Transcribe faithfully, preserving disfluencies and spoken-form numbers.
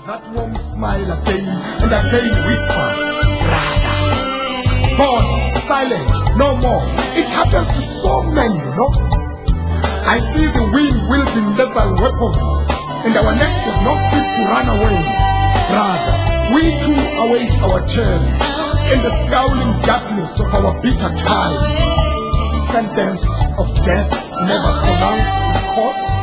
that warm smile again and again whisper, brother. God, silent, no more. It happens to so many, you know. I see the wind wielding lethal weapons, and our necks have no feet to run away. Brother, we too await our turn in the scowling darkness of our bitter time. Sentence of death never pronounced in court.